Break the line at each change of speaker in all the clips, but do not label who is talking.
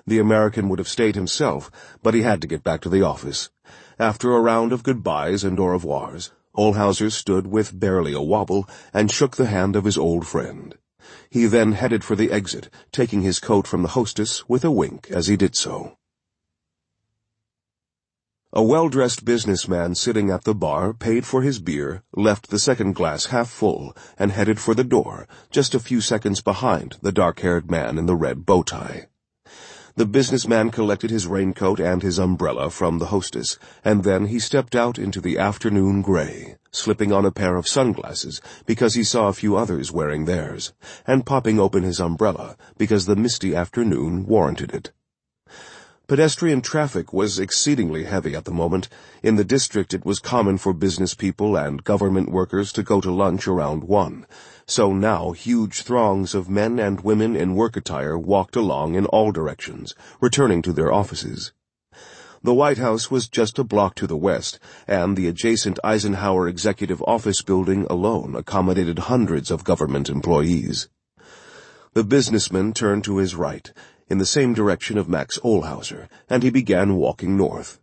The American would have stayed himself, but he had to get back to the office. After a round of goodbyes and au revoirs, Olhauser stood with barely a wobble and shook the hand of his old friend. He then headed for the exit, taking his coat from the hostess with a wink as he did so. A well-dressed businessman sitting at the bar paid for his beer, left the second glass half full, and headed for the door, just a few seconds behind the dark-haired man in the red bow tie. The businessman collected his raincoat and his umbrella from the hostess, and then he stepped out into the afternoon gray, slipping on a pair of sunglasses because he saw a few others wearing theirs, and popping open his umbrella because the misty afternoon warranted it. Pedestrian traffic was exceedingly heavy at the moment. In the district it was common for business people and government workers to go to lunch around 1, so now huge throngs of men and women in work attire walked along in all directions, returning to their offices. The White House was just a block to the west, and the adjacent Eisenhower Executive Office building alone accommodated hundreds of government employees. The businessman turned to his right, in the same direction of Max Olhauser, and he began walking north.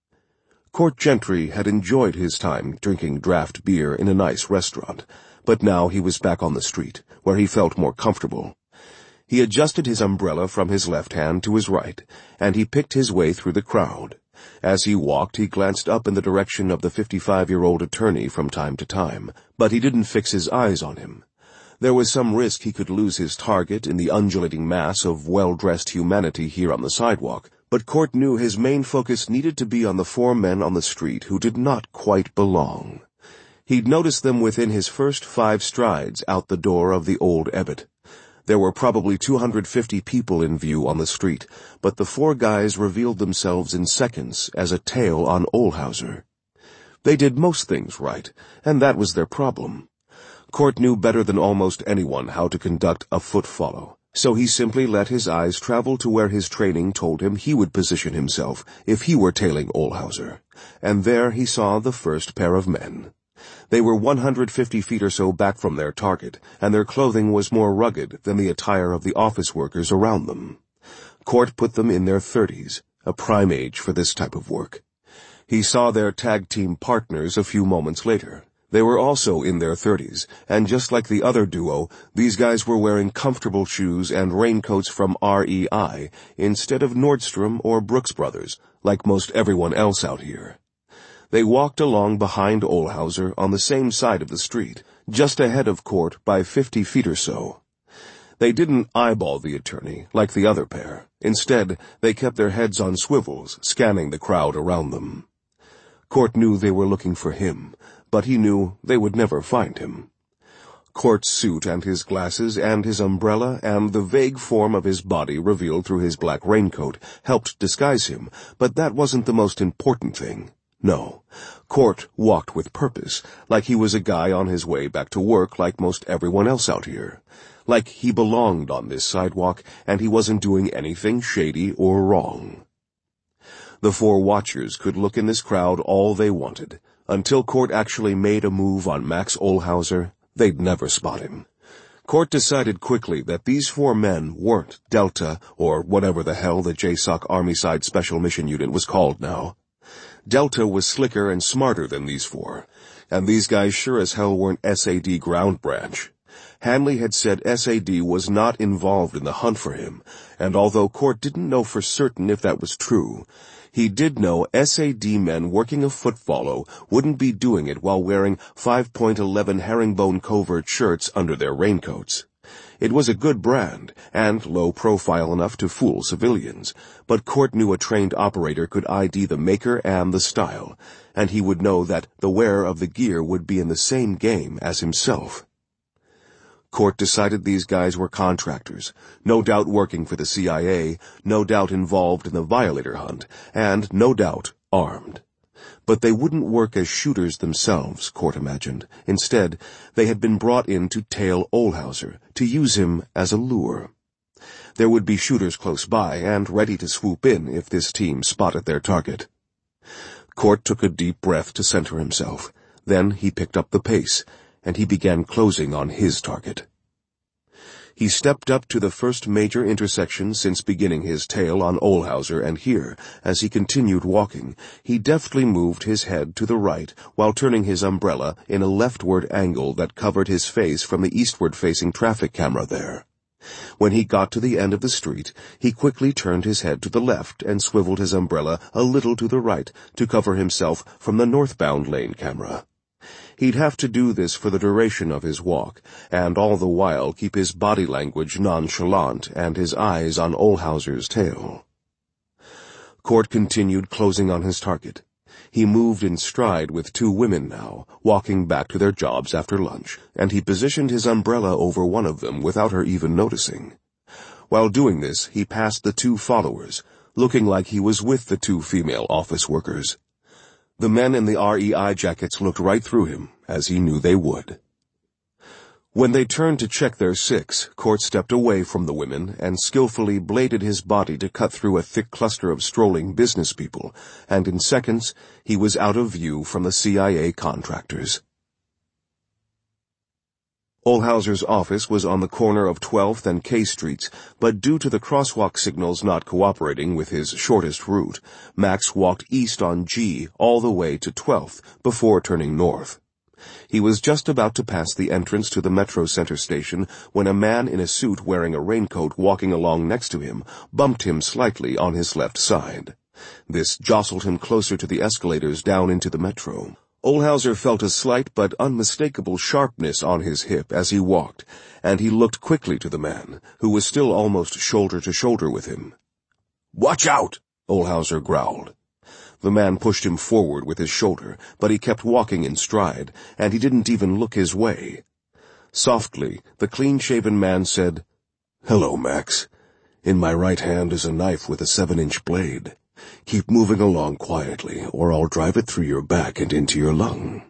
Court Gentry had enjoyed his time drinking draft beer in a nice restaurant, but now he was back on the street, where he felt more comfortable. He adjusted his umbrella from his left hand to his right, and he picked his way through the crowd. As he walked, he glanced up in the direction of the 55-year-old attorney from time to time, but he didn't fix his eyes on him. There was some risk he could lose his target in the undulating mass of well-dressed humanity here on the sidewalk, but Court knew his main focus needed to be on the 4 men on the street who did not quite belong. He'd noticed them within his first 5 strides out the door of the old Ebbet. There were probably 250 people in view on the street, but the 4 guys revealed themselves in seconds as a tail on Olhauser. They did most things right, and that was their problem. Court knew better than almost anyone how to conduct a foot follow, so he simply let his eyes travel to where his training told him he would position himself if he were tailing Olhauser, and there he saw the first pair of men. They were 150 feet or so back from their target, and their clothing was more rugged than the attire of the office workers around them. Court put them in their 30s, a prime age for this type of work. He saw their tag-team partners a few moments later. They were also in their 30s, and just like the other duo, these guys were wearing comfortable shoes and raincoats from REI instead of Nordstrom or Brooks Brothers, like most everyone else out here. They walked along behind Olhauser on the same side of the street, just ahead of Court by 50 feet or so. They didn't eyeball the attorney like the other pair. Instead, they kept their heads on swivels, scanning the crowd around them. Court knew they were looking for him, but he knew they would never find him. Court's suit and his glasses and his umbrella and the vague form of his body revealed through his black raincoat helped disguise him, but that wasn't the most important thing. No, Court walked with purpose, like he was a guy on his way back to work like most everyone else out here. Like he belonged on this sidewalk and he wasn't doing anything shady or wrong. The 4 watchers could look in this crowd all they wanted. Until Court actually made a move on Max Olhauser, they'd never spot him. Court decided quickly that these 4 men weren't Delta or whatever the hell the JSOC Army-side Special Mission Unit was called now. Delta was slicker and smarter than these 4, and these guys sure as hell weren't SAD Ground Branch. Hanley had said SAD was not involved in the hunt for him, and although Court didn't know for certain if that was true, he did know SAD men working a foot follow wouldn't be doing it while wearing 5.11 herringbone covert shirts under their raincoats. It was a good brand, and low profile enough to fool civilians, but Court knew a trained operator could ID the maker and the style, and he would know that the wearer of the gear would be in the same game as himself. Court decided these guys were contractors, no doubt working for the CIA, no doubt involved in the Violator hunt, and no doubt armed. But they wouldn't work as shooters themselves, Court imagined. Instead, they had been brought in to tail Olhauser, to use him as a lure. There would be shooters close by and ready to swoop in if this team spotted their target. Court took a deep breath to center himself. Then he picked up the pace, and he began closing on his target. He stepped up to the first major intersection since beginning his tale on Olhauser, and here, as he continued walking, he deftly moved his head to the right while turning his umbrella in a leftward angle that covered his face from the eastward-facing traffic camera there. When he got to the end of the street, he quickly turned his head to the left and swiveled his umbrella a little to the right to cover himself from the northbound lane camera. He'd have to do this for the duration of his walk, and all the while keep his body language nonchalant and his eyes on Olhauser's tail. Court continued closing on his target. He moved in stride with two women now, walking back to their jobs after lunch, and he positioned his umbrella over one of them without her even noticing. While doing this, he passed the two followers, looking like he was with the two female office workers. The men in the REI jackets looked right through him, as he knew they would. When they turned to check their six, Court stepped away from the women and skillfully bladed his body to cut through a thick cluster of strolling business people, and in seconds he was out of view from the CIA contractors. Olhauser's office was on the corner of 12th and K Streets, but due to the crosswalk signals not cooperating with his shortest route, Max walked east on G all the way to 12th before turning north. He was just about to pass the entrance to the Metro Center station when a man in a suit wearing a raincoat walking along next to him bumped him slightly on his left side. This jostled him closer to the escalators down into the Metro. Olhauser felt a slight but unmistakable sharpness on his hip as he walked, and he looked quickly to the man, who was still almost shoulder to shoulder with him. "Watch out!" Olhauser growled. The man pushed him forward with his shoulder, but he kept walking in stride, and he didn't even look his way. Softly, the clean-shaven man said, "Hello, Max. In my right hand is a knife with a 7-inch blade. Keep moving along quietly, or I'll drive it through your back and into your lung."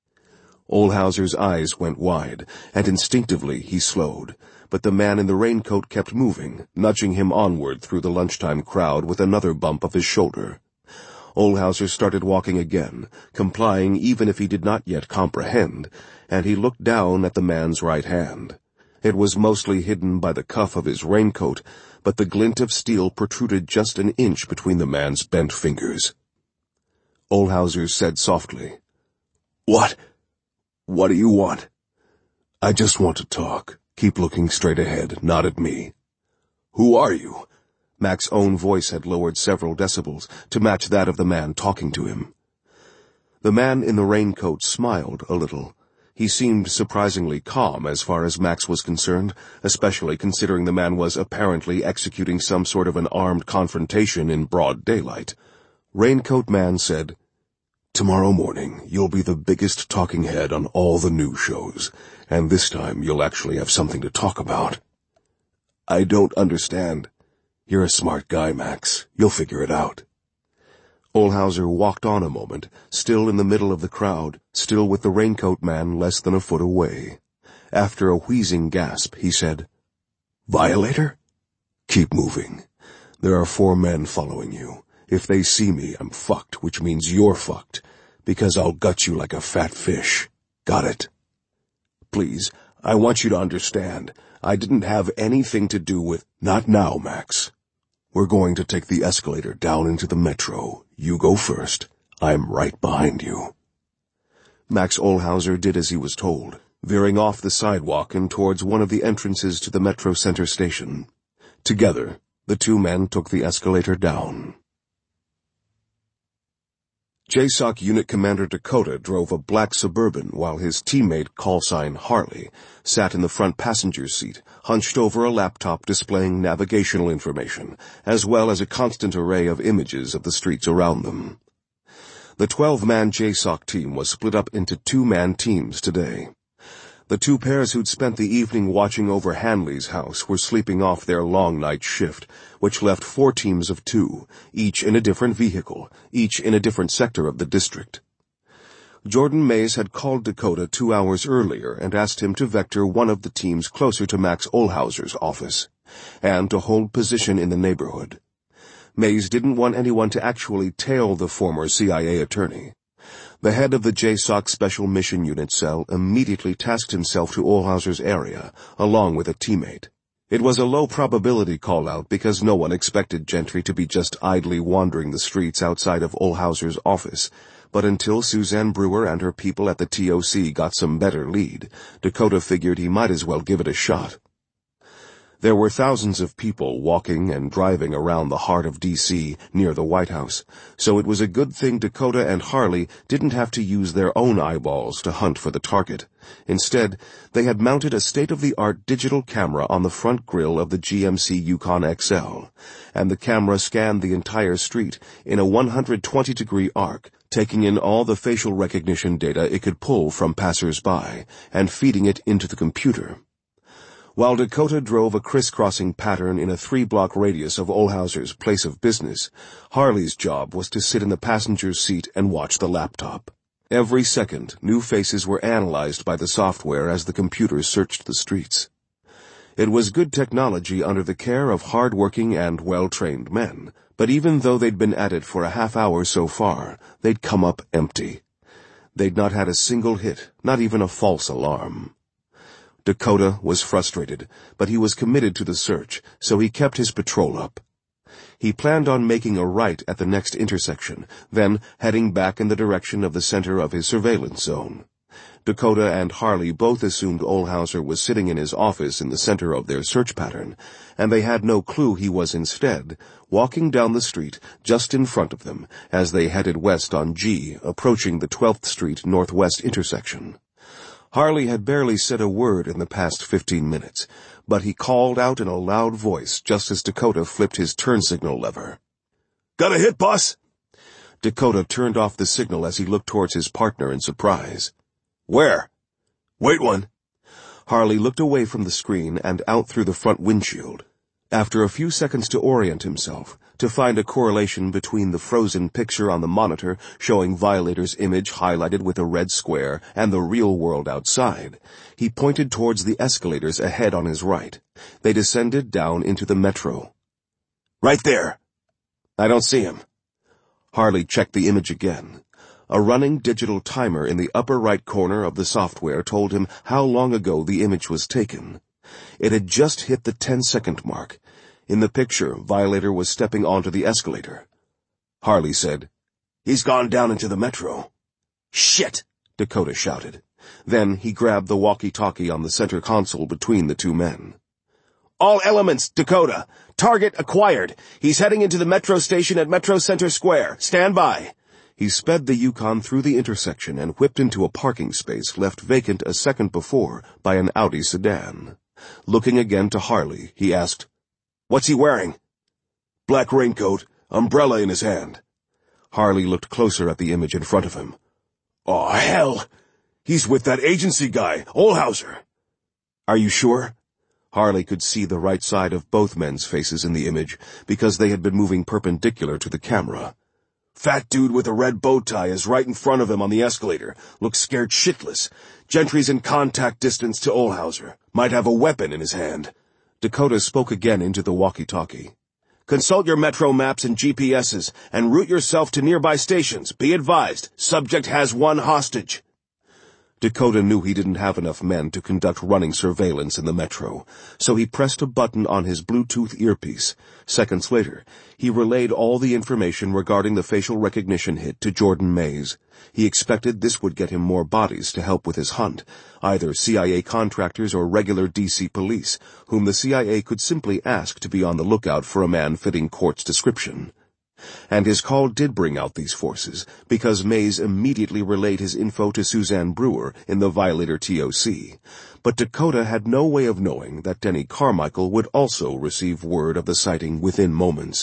Olhauser's eyes went wide, and instinctively he slowed, but the man in the raincoat kept moving, nudging him onward through the lunchtime crowd with another bump of his shoulder. Olhauser started walking again, complying even if he did not yet comprehend, and he looked down at the man's right hand. It was mostly hidden by the cuff of his raincoat, but the glint of steel protruded just an inch between the man's bent fingers. Olhauser said softly, What do you want?" "I just want to talk. Keep looking straight ahead, not at me." "Who are you?" Mac's own voice had lowered several decibels to match that of the man talking to him. The man in the raincoat smiled a little. He seemed surprisingly calm as far as Max was concerned, especially considering the man was apparently executing some sort of an armed confrontation in broad daylight. Raincoat Man said, "Tomorrow morning you'll be the biggest talking head on all the news shows, and this time you'll actually have something to talk about." "I don't understand." "You're a smart guy, Max. You'll figure it out." Olhauser walked on a moment, still in the middle of the crowd, still with the raincoat man less than a foot away. After a wheezing gasp, he said, "Violator? Keep moving. There are 4 men following you. If they see me, I'm fucked, which means you're fucked, because I'll gut you like a fat fish. Got it?" "Please, I want you to understand. I didn't have anything to do with—" "Not now, Max. We're going to take the escalator down into the Metro. You go first. I'm right behind you." Max Olhauser did as he was told, veering off the sidewalk and towards one of the entrances to the Metro Center station. Together, the 2 men took the escalator down. JSOC Unit Commander Dakota drove a black Suburban while his teammate, callsign Harley, sat in the front passenger seat, hunched over a laptop displaying navigational information, as well as a constant array of images of the streets around them. The 12-man JSOC team was split up into 2-man teams today. The 2 pairs who'd spent the evening watching over Hanley's house were sleeping off their long night shift, which left 4 teams of 2, each in a different vehicle, each in a different sector of the district. Jordan Mays had called Dakota 2 hours earlier and asked him to vector one of the teams closer to Max Olhauser's office, and to hold position in the neighborhood. Mays didn't want anyone to actually tail the former CIA attorney. The head of the JSOC Special Mission Unit cell immediately tasked himself to Olhauser's area, along with a teammate. It was a low-probability call-out because no one expected Gentry to be just idly wandering the streets outside of Olhauser's office, but until Suzanne Brewer and her people at the TOC got some better lead, Dakota figured he might as well give it a shot. There were thousands of people walking and driving around the heart of D.C. near the White House, so it was a good thing Dakota and Harley didn't have to use their own eyeballs to hunt for the target. Instead, they had mounted a state-of-the-art digital camera on the front grille of the GMC Yukon XL, and the camera scanned the entire street in a 120-degree arc, taking in all the facial recognition data it could pull from passers-by and feeding it into the computer. While Dakota drove a crisscrossing pattern in a 3-block radius of Olhauser's place of business, Harley's job was to sit in the passenger's seat and watch the laptop. Every second, new faces were analyzed by the software as the computer searched the streets. It was good technology under the care of hard-working and well-trained men, but even though they'd been at it for a half hour so far, they'd come up empty. They'd not had a single hit, not even a false alarm. Dakota was frustrated, but he was committed to the search, so he kept his patrol up. He planned on making a right at the next intersection, then heading back in the direction of the center of his surveillance zone. Dakota and Harley both assumed Olhauser was sitting in his office in the center of their search pattern, and they had no clue he was instead walking down the street just in front of them as they headed west on G, approaching the 12th Street Northwest intersection. Harley had barely said a word in the past 15 minutes, but he called out in a loud voice just as Dakota flipped his turn signal lever. "Got a hit, boss?" Dakota turned off the signal as he looked towards his partner in surprise. "Where?" "Wait one." Harley looked away from the screen and out through the front windshield. After a few seconds to orient himself, to find a correlation between the frozen picture on the monitor showing Violator's image highlighted with a red square and the real world outside, he pointed towards the escalators ahead on his right. They descended down into the metro. "Right there." "I don't see him." Harley checked the image again. A running digital timer in the upper right corner of the software told him how long ago the image was taken. It had just hit the 10-second mark. In the picture, Violator was stepping onto the escalator. Harley said, "He's gone down into the metro." "Shit!" Dakota shouted. Then he grabbed the walkie-talkie on the center console between the two men. "All elements, Dakota. Target acquired. He's heading into the metro station at Metro Center Square. Stand by." He sped the Yukon through the intersection and whipped into a parking space left vacant a second before by an Audi sedan. Looking again to Harley, he asked, "What's he wearing?" "Black raincoat, umbrella in his hand." Harley looked closer at the image in front of him. "Oh, hell! He's with that agency guy, Olhauser." "Are you sure?" Harley could see the right side of both men's faces in the image because they had been moving perpendicular to the camera. "Fat dude with a red bow tie is right in front of him on the escalator. Looks scared shitless. Gentry's in contact distance to Olhauser. Might have a weapon in his hand." Dakota spoke again into the walkie-talkie. "Consult your metro maps and GPSs and route yourself to nearby stations. Be advised, subject has one hostage." Dakota knew he didn't have enough men to conduct running surveillance in the metro, so he pressed a button on his Bluetooth earpiece. Seconds later, he relayed all the information regarding the facial recognition hit to Jordan Mays. He expected this would get him more bodies to help with his hunt, either CIA contractors or regular D.C. police, whom the CIA could simply ask to be on the lookout for a man fitting Court's description. And his call did bring out these forces, because Mays immediately relayed his info to Suzanne Brewer in the Violator TOC. But Dakota had no way of knowing that Denny Carmichael would also receive word of the sighting within moments.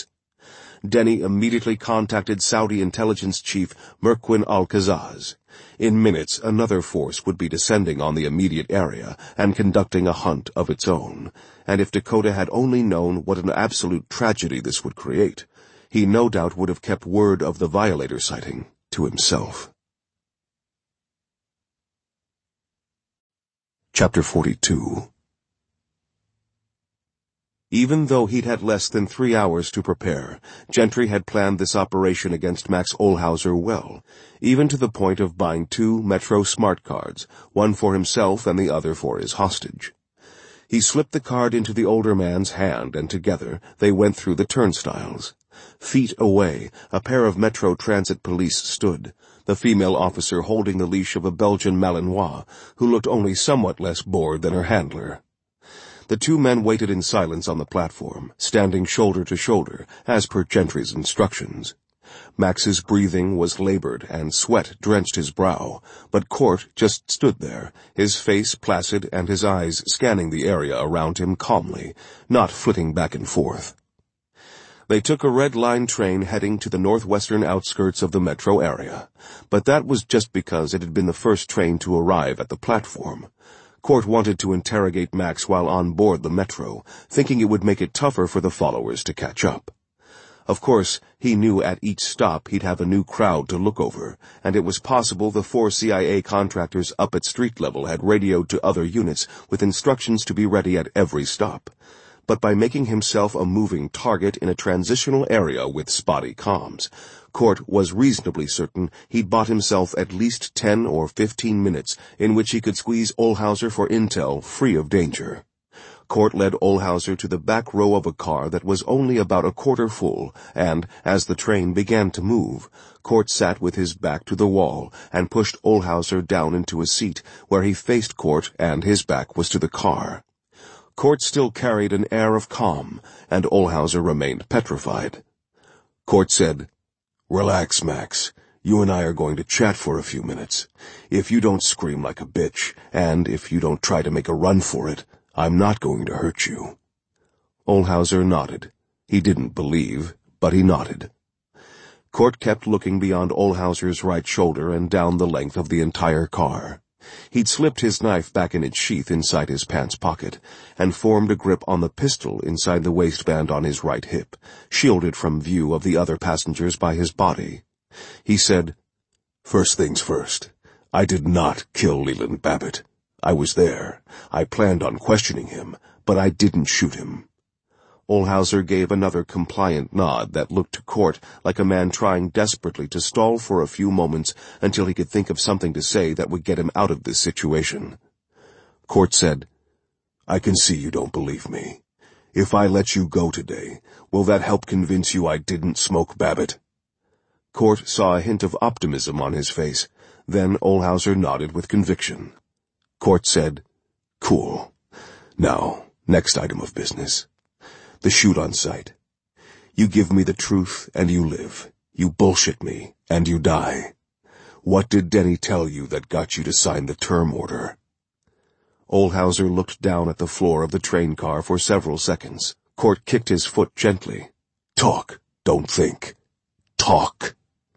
Denny immediately contacted Saudi intelligence chief Merquin Al-Qazaz. In minutes, another force would be descending on the immediate area and conducting a hunt of its own. And if Dakota had only known what an absolute tragedy this would create, he no doubt would have kept word of the Violator sighting to himself. Chapter 42. Even though he'd had less than 3 hours to prepare, Gentry had planned this operation against Max Olhauser well, even to the point of buying 2 Metro smart cards, one for himself and the other for his hostage. He slipped the card into the older man's hand, and together they went through the turnstiles. Feet away, a pair of Metro Transit police stood, the female officer holding the leash of a Belgian Malinois, who looked only somewhat less bored than her handler. The 2 men waited in silence on the platform, standing shoulder to shoulder, as per Gentry's instructions. Max's breathing was labored and sweat drenched his brow, but Court just stood there, his face placid and his eyes scanning the area around him calmly, not flitting back and forth. They took a Red Line train heading to the northwestern outskirts of the metro area, but that was just because it had been the first train to arrive at the platform. Court wanted to interrogate Max while on board the metro, thinking it would make it tougher for the followers to catch up. Of course, he knew at each stop he'd have a new crowd to look over, and it was possible the 4 CIA contractors up at street level had radioed to other units with instructions to be ready at every stop. But by making himself a moving target in a transitional area with spotty comms, Court was reasonably certain he'd bought himself at least 10 or 15 minutes in which he could squeeze Olhauser for intel free of danger. Court led Olhauser to the back row of a car that was only about a quarter full, and, as the train began to move, Court sat with his back to the wall and pushed Olhauser down into a seat where he faced Court and his back was to the car. Court still carried an air of calm, and Olhauser remained petrified. Court said, "Relax, Max. You and I are going to chat for a few minutes. If you don't scream like a bitch, and if you don't try to make a run for it, I'm not going to hurt you." Olhauser nodded. He didn't believe, but he nodded. Court kept looking beyond Olhauser's right shoulder and down the length of the entire car. He'd slipped his knife back in its sheath inside his pants pocket, and formed a grip on the pistol inside the waistband on his right hip, shielded from view of the other passengers by his body. He said, "First things first. I did not kill Leland Babbitt. I was there. I planned on questioning him, but I didn't shoot him." Olhauser gave another compliant nod that looked to Court like a man trying desperately to stall for a few moments until he could think of something to say that would get him out of this situation. Court said, "I can see you don't believe me. If I let you go today, will that help convince you I didn't smoke Babbitt?" Court saw a hint of optimism on his face. Then Olhauser nodded with conviction. Court said, "Cool. Now, next item of business. The shoot on sight. You give me the truth and you live. You bullshit me and you die. What did Denny tell you that got you to sign the term order?" Olhauser looked down at the floor of the train car for several seconds. Court kicked his foot gently. "Talk, don't think. Talk."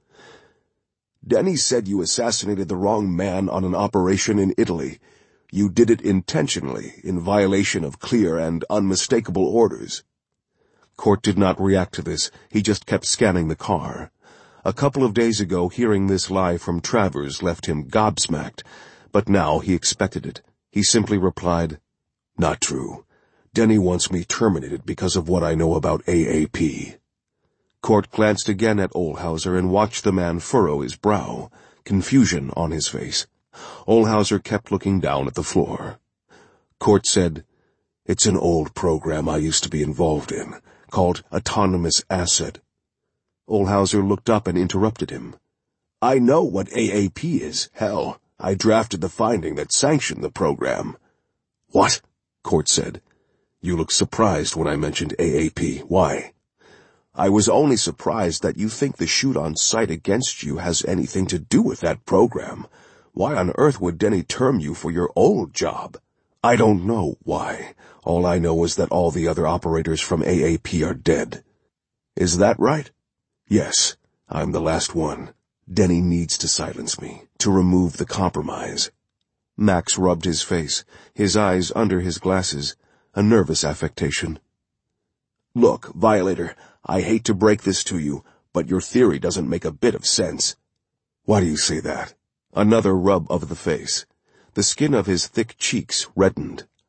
"Denny said you assassinated the wrong man on an operation in Italy. You did it intentionally, in violation of clear and unmistakable orders." Court did not react to this. He just kept scanning the car. A couple of days ago, hearing this lie from Travers left him gobsmacked, but now he expected it. He simply replied, "Not true. Denny wants me terminated because of what I know about AAP." Court glanced again at Olhauser and watched the man furrow his brow, confusion on his face. Olhauser kept looking down at the floor. Court said, "It's an old program I used to be involved in, called Autonomous Asset." Olhauser looked up and interrupted him. "I know what AAP is. Hell, I drafted the finding that sanctioned the program." "What?" Court said. "You looked surprised when I mentioned AAP. Why?" "I was only surprised that you think the shoot on sight against you has anything to do with that program. Why on earth would Denny term you for your old job?" "I don't know why. All I know is that all the other operators from AAP are dead." "Is that right?" "Yes, I'm the last one. Denny needs to silence me, to remove the compromise." Max rubbed his face, his eyes under his glasses, a nervous affectation. "Look, Violator, I hate to break this to you, but your theory doesn't make a bit of sense." "Why do you say that?" Another rub of the face. The skin of his thick cheeks reddened.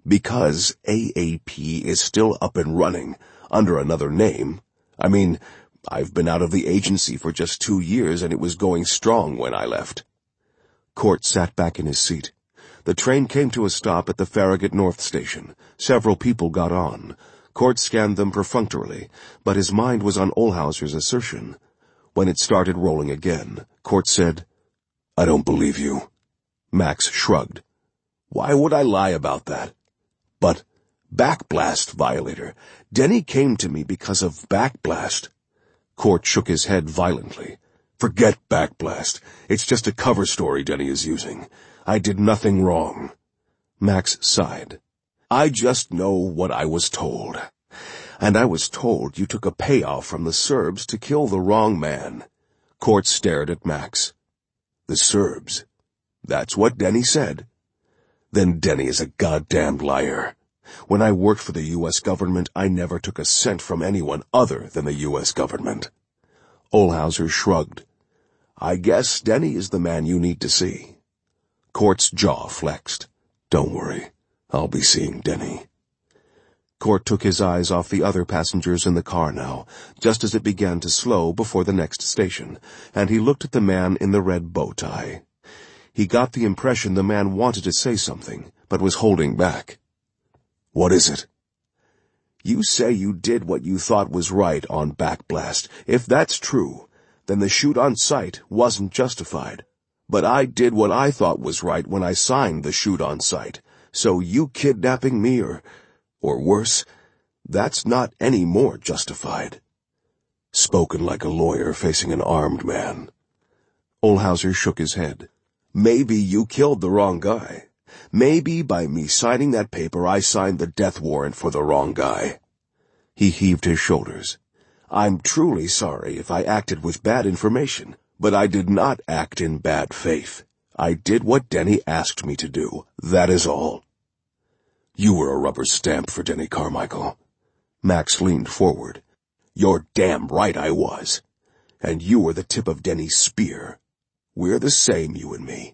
Because AAP is still up and running, under another name. I mean, I've been out of the agency for just 2 years and it was going strong when I left. Court sat back in his seat. The train came to a stop at the Farragut North Station. Several people got on. Court scanned them perfunctorily, but his mind was on Olhauser's assertion. When it started rolling again, Court said, "I don't believe you." Max shrugged. "Why would I lie about that?" "But Backblast, Violator. Denny came to me because of Backblast." Court shook his head violently. "Forget Backblast. It's just a cover story Denny is using. I did nothing wrong." Max sighed. "I just know what I was told. And I was told you took a payoff from the Serbs to kill the wrong man." Court stared at Max. "The Serbs? That's what Denny said." "Then Denny is a goddamned liar. When I worked for the U.S. government, I never took a cent from anyone other than the U.S. government." Olhauser shrugged. "I guess Denny is the man you need to see." Court's jaw flexed. "Don't worry. I'll be seeing Denny." Court took his eyes off the other passengers in the car now, just as it began to slow before the next station, and he looked at the man in the red bow tie. He got the impression the man wanted to say something, but was holding back. "What is it?" "You say you did what you thought was right on Backblast. If that's true, then the shoot on sight wasn't justified. But I did what I thought was right when I signed the shoot on sight. So you kidnapping me or worse, that's not any more justified." Spoken like a lawyer facing an armed man. Olhauser shook his head. "Maybe you killed the wrong guy. Maybe by me signing that paper I signed the death warrant for the wrong guy." He heaved his shoulders. "I'm truly sorry if I acted with bad information, but I did not act in bad faith. I did what Denny asked me to do. That is all." "You were a rubber stamp for Denny Carmichael." Max leaned forward. "You're damn right I was. And you were the tip of Denny's spear. We're the same, you and me."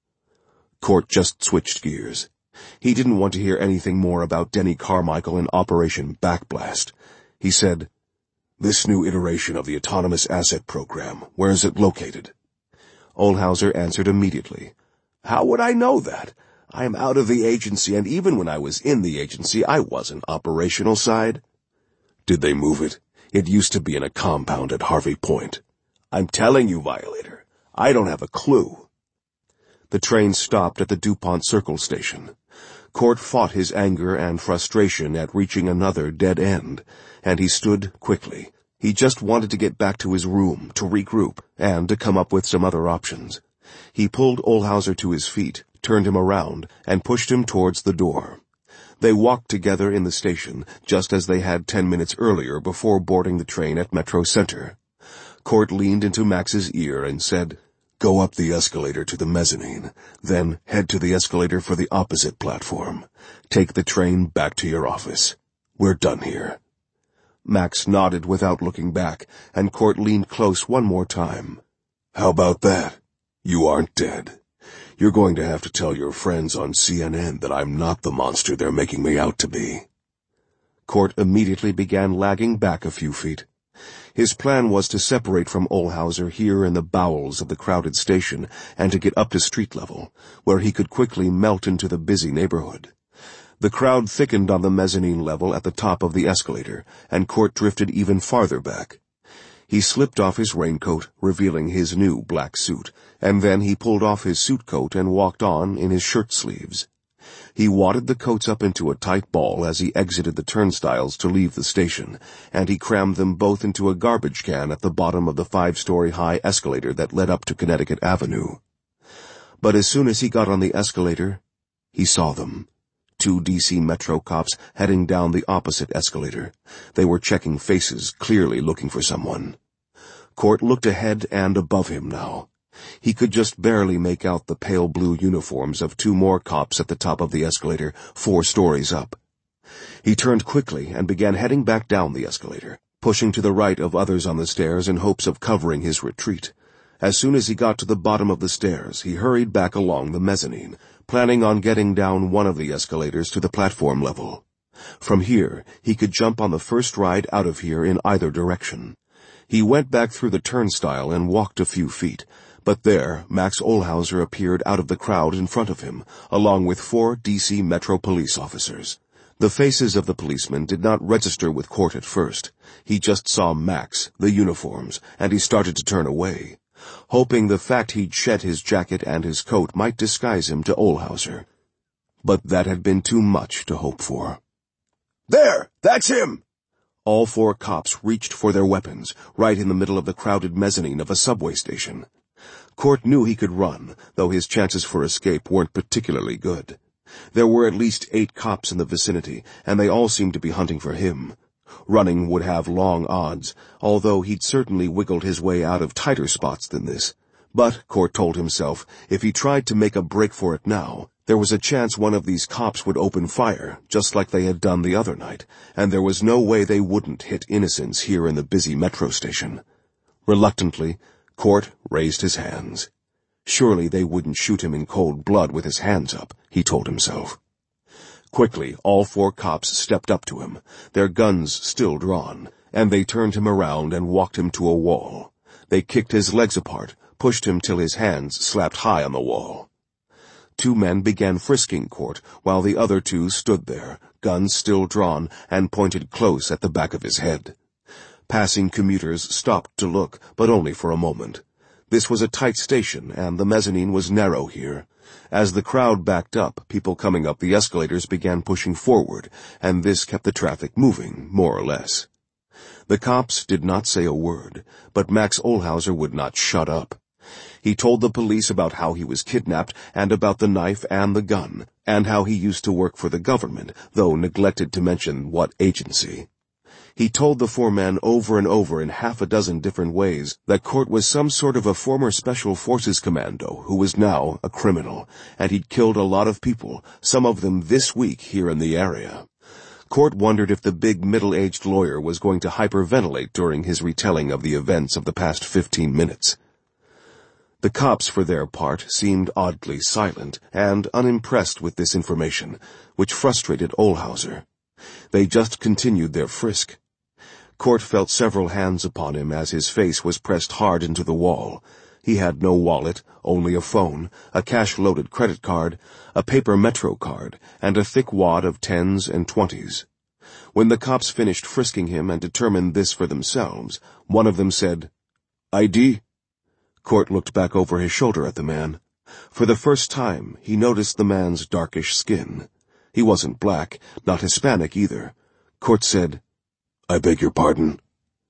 Court just switched gears. He didn't want to hear anything more about Denny Carmichael and Operation Backblast. He said, "This new iteration of the Autonomous Asset Program, where is it located?" Olhauser answered immediately. "How would I know that? I am out of the agency, and even when I was in the agency, I wasn't operational side." "Did they move it? It used to be in a compound at Harvey Point." "I'm telling you, Violator, I don't have a clue." The train stopped at the DuPont Circle station. Court fought his anger and frustration at reaching another dead end, and he stood quickly. He just wanted to get back to his room, to regroup, and to come up with some other options. He pulled Olhauser to his feet, turned him around, and pushed him towards the door. They walked together in the station, just as they had 10 minutes earlier before boarding the train at Metro Center. Court leaned into Max's ear and said, "Go up the escalator to the mezzanine, then head to the escalator for the opposite platform. Take the train back to your office. We're done here." Max nodded without looking back, and Court leaned close one more time. "How about that? You aren't dead. You're going to have to tell your friends on CNN that I'm not the monster they're making me out to be." Court immediately began lagging back a few feet. His plan was to separate from Olhauser here in the bowels of the crowded station and to get up to street level, where he could quickly melt into the busy neighborhood. The crowd thickened on the mezzanine level at the top of the escalator, and Court drifted even farther back. He slipped off his raincoat, revealing his new black suit, and then he pulled off his suit coat and walked on in his shirt sleeves. He wadded the coats up into a tight ball as he exited the turnstiles to leave the station, and he crammed them both into a garbage can at the bottom of the 5-story high escalator that led up to Connecticut Avenue. But as soon as he got on the escalator, he saw them. 2 DC Metro cops heading down the opposite escalator. They were checking faces, clearly looking for someone. Court looked ahead and above him now. He could just barely make out the pale blue uniforms of 2 more cops at the top of the escalator, 4 stories up. He turned quickly and began heading back down the escalator, pushing to the right of others on the stairs in hopes of covering his retreat. As soon as he got to the bottom of the stairs, he hurried back along the mezzanine, planning on getting down one of the escalators to the platform level. From here, he could jump on the first ride out of here in either direction. He went back through the turnstile and walked a few feet, but there Max Olhauser appeared out of the crowd in front of him, along with 4 D.C. Metro police officers. The faces of the policemen did not register with Cort at first. He just saw Max, the uniforms, and he started to turn away, hoping the fact he'd shed his jacket and his coat might disguise him to Olhauser. But that had been too much to hope for.
"There! That's him!"
All 4 cops reached for their weapons, right in the middle of the crowded mezzanine of a subway station. Cort knew he could run, though his chances for escape weren't particularly good. There were at least 8 cops in the vicinity, and they all seemed to be hunting for him. Running would have long odds, although he'd certainly wiggled his way out of tighter spots than this. But, Cort told himself, if he tried to make a break for it now, there was a chance one of these cops would open fire, just like they had done the other night, and there was no way they wouldn't hit innocents here in the busy metro station. Reluctantly, Cort raised his hands. Surely they wouldn't shoot him in cold blood with his hands up, he told himself. Quickly, all 4 cops stepped up to him, their guns still drawn, and they turned him around and walked him to a wall. They kicked his legs apart, pushed him till his hands slapped high on the wall. 2 men began frisking Cort, while the other 2 stood there, guns still drawn and pointed close at the back of his head. Passing commuters stopped to look, but only for a moment. This was a tight station, and the mezzanine was narrow here. As the crowd backed up, people coming up the escalators began pushing forward, and this kept the traffic moving, more or less. The cops did not say a word, but Max Olhauser would not shut up. He told the police about how he was kidnapped and about the knife and the gun, and how he used to work for the government, though neglected to mention what agency. He told the 4 men over and over in half a dozen different ways that Cort was some sort of a former Special Forces commando who was now a criminal, and he'd killed a lot of people, some of them this week here in the area. Cort wondered if the big middle-aged lawyer was going to hyperventilate during his retelling of the events of the past 15 minutes. The cops, for their part, seemed oddly silent and unimpressed with this information, which frustrated Olhauser. They just continued their frisk. Cort felt several hands upon him as his face was pressed hard into the wall. He had no wallet, only a phone, a cash-loaded credit card, a paper Metro card, and a thick wad of 10s and 20s. When the cops finished frisking him and determined this for themselves, one of them said, "ID?" Cort looked back over his shoulder at the man. For the first time, he noticed the man's darkish skin. He wasn't black, not Hispanic either. Cort said, "I beg your pardon."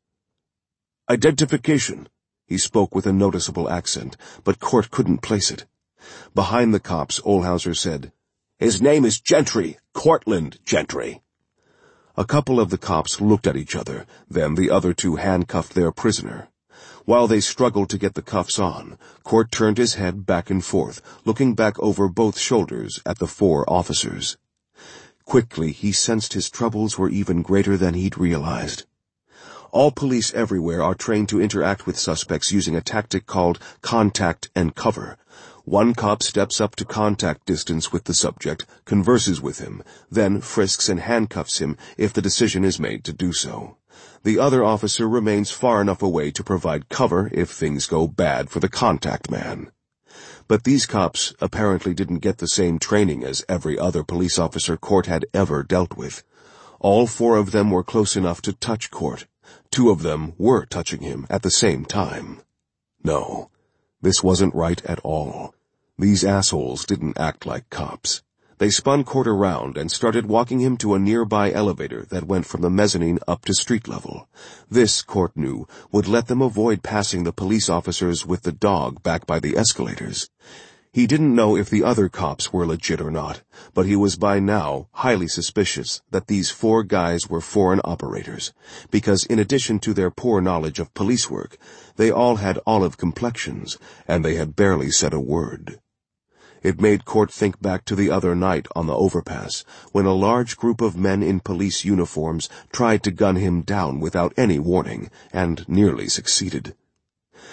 "Identification." He spoke with a noticeable accent, but Cort couldn't place it. Behind the cops, Olhauser said, "His name is Gentry, Cortland Gentry." A couple of the cops looked at each other, then the other 2 handcuffed their prisoner. While they struggled to get the cuffs on, Cort turned his head back and forth, looking back over both shoulders at the 4 officers. Quickly, he sensed his troubles were even greater than he'd realized. All police everywhere are trained to interact with suspects using a tactic called contact and cover. One cop steps up to contact distance with the subject, converses with him, then frisks and handcuffs him if the decision is made to do so. The other officer remains far enough away to provide cover if things go bad for the contact man. But these cops apparently didn't get the same training as every other police officer Cort had ever dealt with. All 4 of them were close enough to touch Cort. 2 of them were touching him at the same time. No, this wasn't right at all. These assholes didn't act like cops. They spun Cort around and started walking him to a nearby elevator that went from the mezzanine up to street level. This, Cort knew, would let them avoid passing the police officers with the dog back by the escalators. He didn't know if the other cops were legit or not, but he was by now highly suspicious that these 4 guys were foreign operators, because in addition to their poor knowledge of police work, they all had olive complexions, and they had barely said a word. It made Cort think back to the other night on the overpass, when a large group of men in police uniforms tried to gun him down without any warning, and nearly succeeded.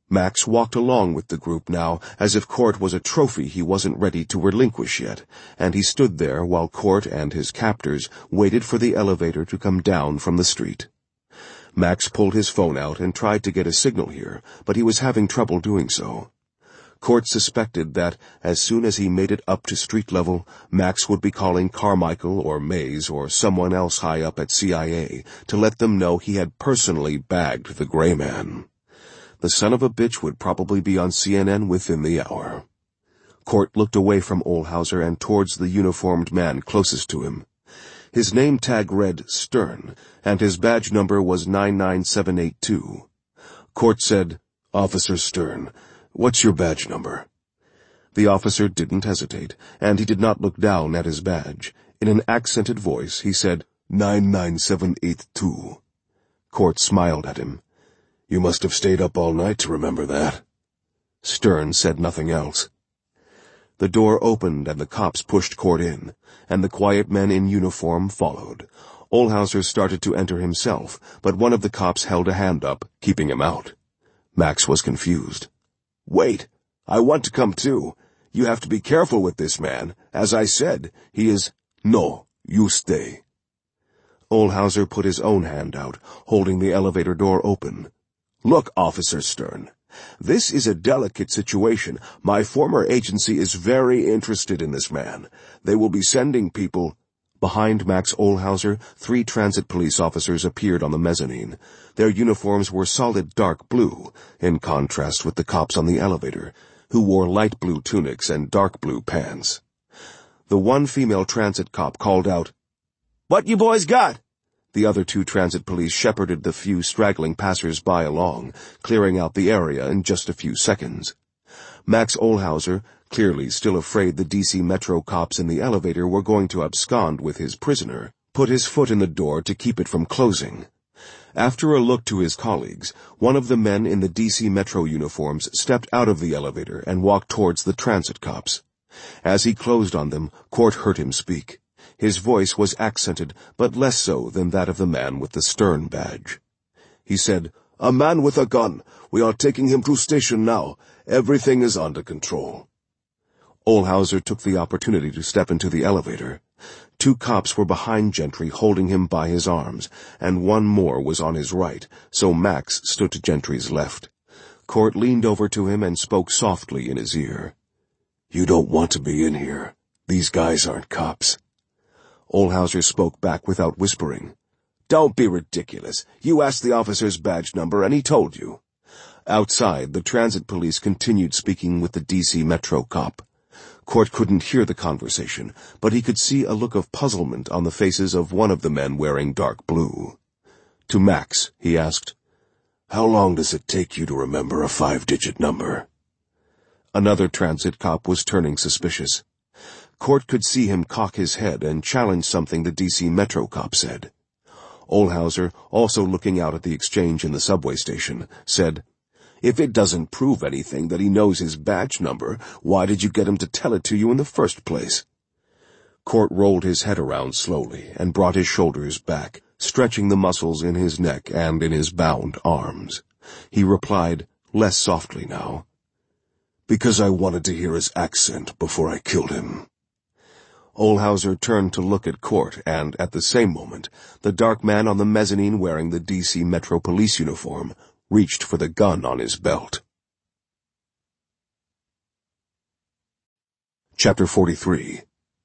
Max walked along with the group now, as if Court was a trophy he wasn't ready to relinquish yet, and he stood there while Court and his captors waited for the elevator to come down from the street. Max pulled his phone out and tried to get a signal here, but he was having trouble doing so. Court suspected that, as soon as he made it up to street level, Max would be calling Carmichael or Mays or someone else high up at CIA to let them know he had personally bagged the Gray Man. The son of a bitch would probably be on CNN within the hour. Court looked away from Olhauser and towards the uniformed man closest to him. His name tag read Stern, and his badge number was 99782. Court said, "Officer Stern, what's your badge number?" The officer didn't hesitate, and he did not look down at his badge. In an accented voice, he said, 99782. Court smiled at him. "You must have stayed up all night to remember that." Stern said nothing else. The door opened and the cops pushed Court in, and the quiet men in uniform followed. Olhauser started to enter himself, but one of the cops held a hand up, keeping him out. Max was confused.
"Wait, I want to come too. You have to be careful with this man. As I said, he is—" "No, you stay."
Olhauser put his own hand out, holding the elevator door open.
"Look, Officer Stern, this is a delicate situation. My former agency is very interested in this man. They will be sending people—"
Behind Max Olhauser, 3 transit police officers appeared on the mezzanine. Their uniforms were solid dark blue, in contrast with the cops on the elevator, who wore light blue tunics and dark blue pants. The one female transit cop called out,
"What you boys got?"
The other 2 transit police shepherded the few straggling passers-by along, clearing out the area in just a few seconds. Max Olhauser, clearly still afraid the DC Metro cops in the elevator were going to abscond with his prisoner, put his foot in the door to keep it from closing. After a look to his colleagues, one of the men in the DC Metro uniforms stepped out of the elevator and walked towards the transit cops. As he closed on them, Court heard him speak. His voice was accented, but less so than that of the man with the Stern badge.
He said, "A man with a gun. We are taking him to station now. Everything is under control."
Olhauser took the opportunity to step into the elevator. 2 cops were behind Gentry holding him by his arms, and 1 more was on his right, so Max stood to Gentry's left. Court leaned over to him and spoke softly in his ear.
"You don't want to be in here. These guys aren't cops."
Olhauser spoke back without whispering.
"Don't be ridiculous. You asked the officer's badge number and he told you."
Outside, the transit police continued speaking with the DC Metro cop. Court couldn't hear the conversation, but he could see a look of puzzlement on the faces of one of the men wearing dark blue. To Max, he asked,
"How long does it take you to remember a 5-digit number?"
Another transit cop was turning suspicious. Court could see him cock his head and challenge something the DC Metro cop said. Olhauser, also looking out at the exchange in the subway station, said,
"If it doesn't prove anything that he knows his badge number, why did you get him to tell it to you in the first place?"
Court rolled his head around slowly and brought his shoulders back, stretching the muscles in his neck and in his bound arms. He replied, less softly now,
"Because I wanted to hear his accent before I killed him."
Olhauser turned to look at Court, and, at the same moment, the dark man on the mezzanine wearing the DC Metro police uniform reached for the gun on his belt. Chapter 43.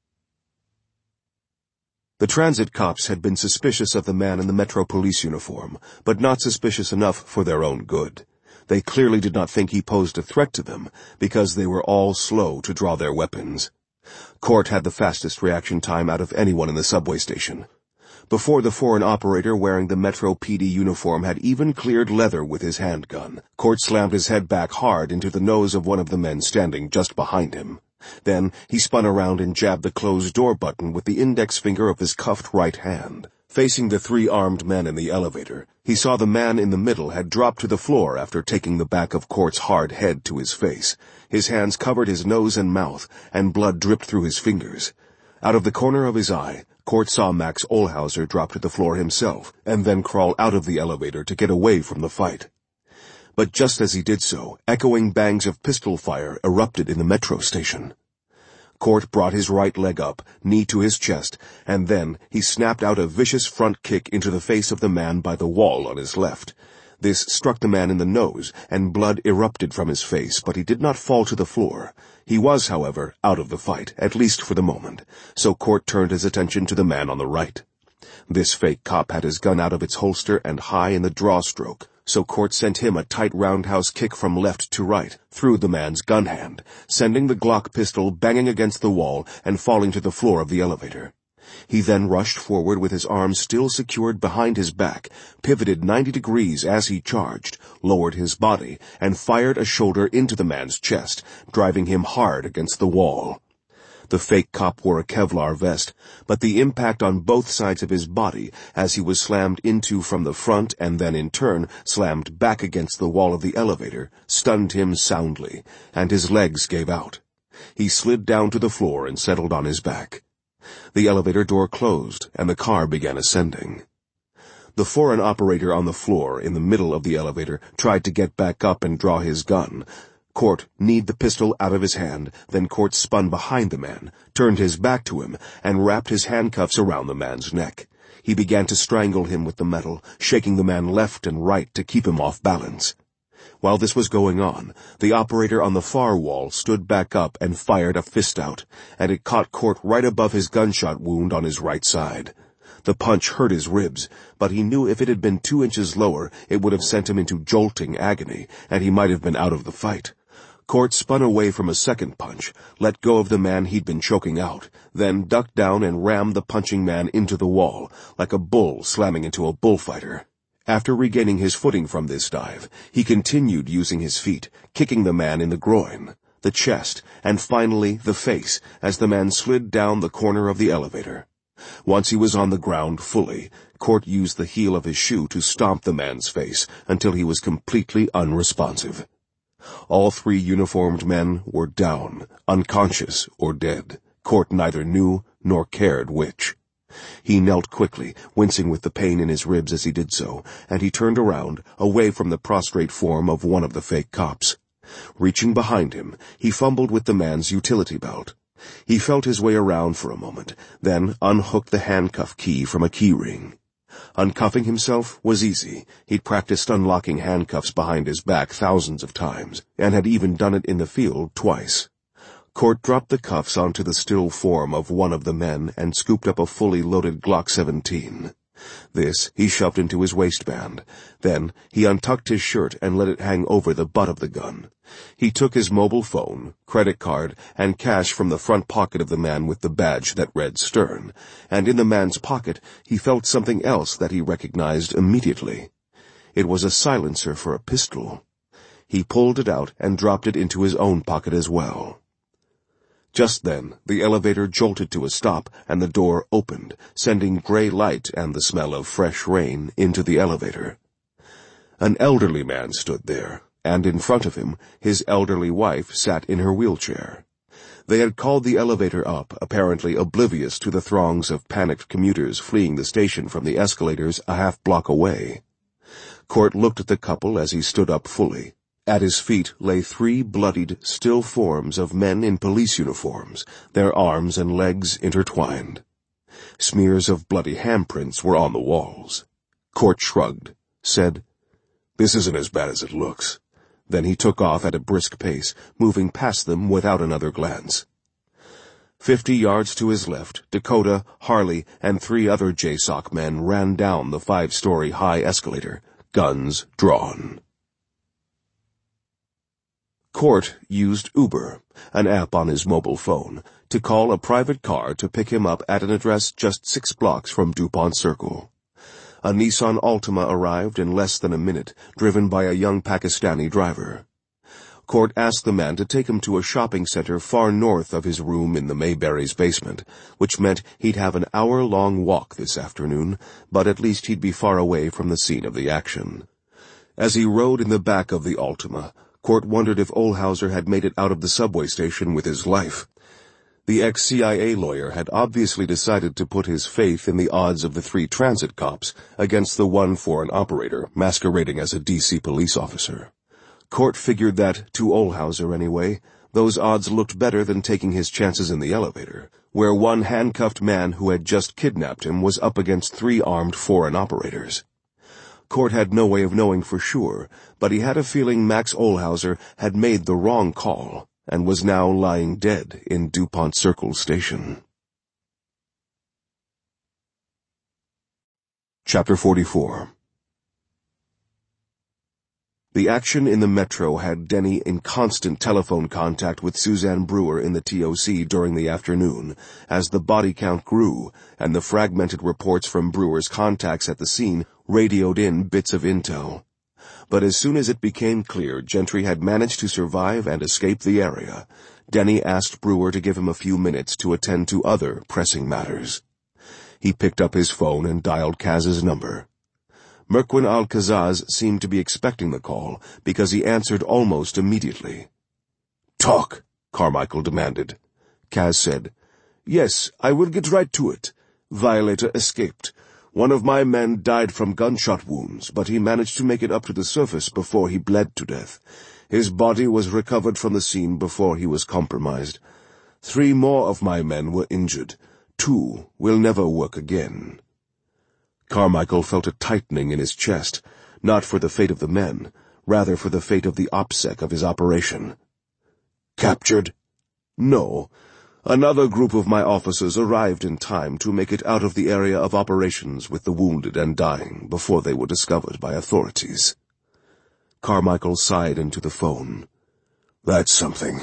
The transit cops had been suspicious of the man in the Metro police uniform, but not suspicious enough for their own good. They clearly did not think he posed a threat to them, because they were all slow to draw their weapons. Court had the fastest reaction time out of anyone in the subway station. Before the foreign operator wearing the Metro PD uniform had even cleared leather with his handgun, Court slammed his head back hard into the nose of one of the men standing just behind him. Then he spun around and jabbed the closed door button with the index finger of his cuffed right hand. Facing the 3 armed men in the elevator, he saw the man in the middle had dropped to the floor after taking the back of Court's hard head to his face. His hands covered his nose and mouth, and blood dripped through his fingers. Out of the corner of his eye, Court saw Max Olhauser drop to the floor himself, and then crawl out of the elevator to get away from the fight. But just as he did so, echoing bangs of pistol fire erupted in the metro station. Court brought his right leg up, knee to his chest, and then he snapped out a vicious front kick into the face of the man by the wall on his left. This struck the man in the nose, and blood erupted from his face, but he did not fall to the floor. He was, however, out of the fight, at least for the moment, so Court turned his attention to the man on the right. This fake cop had his gun out of its holster and high in the draw stroke, so Court sent him a tight roundhouse kick from left to right, through the man's gun hand, sending the Glock pistol banging against the wall and falling to the floor of the elevator. He then rushed forward with his arms still secured behind his back, pivoted 90 degrees as he charged, lowered his body, and fired a shoulder into the man's chest, driving him hard against the wall. The fake cop wore a Kevlar vest, but the impact on both sides of his body as he was slammed into from the front and then in turn slammed back against the wall of the elevator stunned him soundly, and his legs gave out. He slid down to the floor and settled on his back. The elevator door closed, and the car began ascending. The foreign operator on the floor in the middle of the elevator tried to get back up and draw his gun. Court kneed the pistol out of his hand, then Court spun behind the man, turned his back to him, and wrapped his handcuffs around the man's neck. He began to strangle him with the metal, shaking the man left and right to keep him off balance. While this was going on, the operator on the far wall stood back up and fired a fist out, and it caught Court right above his gunshot wound on his right side. The punch hurt his ribs, but he knew if it had been 2 inches lower, it would have sent him into jolting agony, and he might have been out of the fight. Court spun away from a second punch, let go of the man he'd been choking out, then ducked down and rammed the punching man into the wall, like a bull slamming into a bullfighter. After regaining his footing from this dive, he continued using his feet, kicking the man in the groin, the chest, and finally the face as the man slid down the corner of the elevator. Once he was on the ground fully, Court used the heel of his shoe to stomp the man's face until he was completely unresponsive. All 3 uniformed men were down, unconscious or dead. Court neither knew nor cared which. He knelt quickly, wincing with the pain in his ribs as he did so, and he turned around, away from the prostrate form of one of the fake cops. Reaching behind him, he fumbled with the man's utility belt. He felt his way around for a moment, then unhooked the handcuff key from a key ring. Uncuffing himself was easy. He'd practiced unlocking handcuffs behind his back thousands of times, and had even done it in the field twice. Court dropped the cuffs onto the still form of one of the men and scooped up a fully loaded Glock 17. This he shoved into his waistband. Then he untucked his shirt and let it hang over the butt of the gun. He took his mobile phone, credit card, and cash from the front pocket of the man with the badge that read Stern, and in the man's pocket he felt something else that he recognized immediately. It was a silencer for a pistol. He pulled it out and dropped it into his own pocket as well. Just then, the elevator jolted to a stop and the door opened, sending gray light and the smell of fresh rain into the elevator. An elderly man stood there, and in front of him, his elderly wife sat in her wheelchair. They had called the elevator up, apparently oblivious to the throngs of panicked commuters fleeing the station from the escalators a half-block away. Court looked at the couple as he stood up fully. At his feet lay 3 bloodied, still forms of men in police uniforms, their arms and legs intertwined. Smears of bloody handprints were on the walls. Court shrugged, said, "This isn't as bad as it looks." Then he took off at a brisk pace, moving past them without another glance. 50 yards to his left, Dakota, Harley, and 3 other JSOC men ran down the 5-story high escalator, guns drawn. Court used Uber, an app on his mobile phone, to call a private car to pick him up at an address just 6 blocks from DuPont Circle. A Nissan Altima arrived in less than a minute, driven by a young Pakistani driver. Court asked the man to take him to a shopping center far north of his room in the Mayberry's basement, which meant he'd have an hour-long walk this afternoon, but at least he'd be far away from the scene of the action. As he rode in the back of the Altima, Court wondered if Olhauser had made it out of the subway station with his life. The ex-CIA lawyer had obviously decided to put his faith in the odds of the 3 transit cops against the one foreign operator masquerading as a D.C. police officer. Court figured that, to Olhauser anyway, those odds looked better than taking his chances in the elevator, where one handcuffed man who had just kidnapped him was up against 3 armed foreign operators. Court had no way of knowing for sure, but he had a feeling Max Olhauser had made the wrong call and was now lying dead in DuPont Circle Station. Chapter 44. The action in the metro had Denny in constant telephone contact with Suzanne Brewer in the TOC during the afternoon, as the body count grew and the fragmented reports from Brewer's contacts at the scene radioed in bits of intel. But as soon as it became clear Gentry had managed to survive and escape the area, Denny asked Brewer to give him a few minutes to attend to other pressing matters. He picked up his phone and dialed Kaz's number. Merquin Al-Kazaz seemed to be expecting the call, because he answered almost immediately.
"Talk,"
Carmichael demanded.
Kaz said. "Yes, I will get right to it. Violator escaped. One of my men died from gunshot wounds, but he managed to make it up to the surface before he bled to death. His body was recovered from the scene before he was compromised. 3 more of my men were injured. 2 will never work again."
Carmichael felt a tightening in his chest, not for the fate of the men, rather for the fate of the OPSEC of his operation.
"Captured?"
"No. Another group of my officers arrived in time to make it out of the area of operations with the wounded and dying before they were discovered by authorities." Carmichael sighed into the phone.
"That's something."